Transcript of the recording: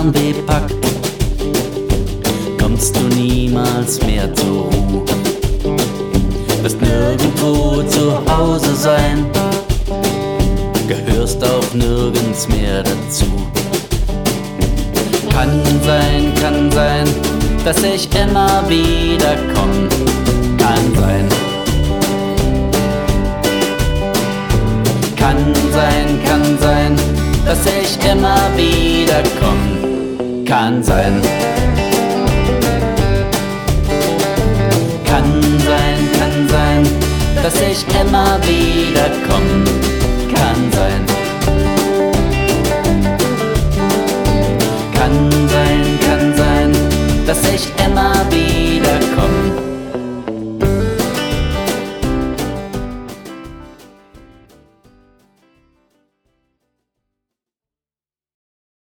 Fernweh packt, kommst du niemals mehr zur Ruhe. Wirst nirgendwo zu Hause sein, gehörst auch nirgends mehr dazu. Kann sein, dass ich immer wieder komm. Kann sein, dass ich immer wieder komm. Kann sein, dass ich immer wieder komm.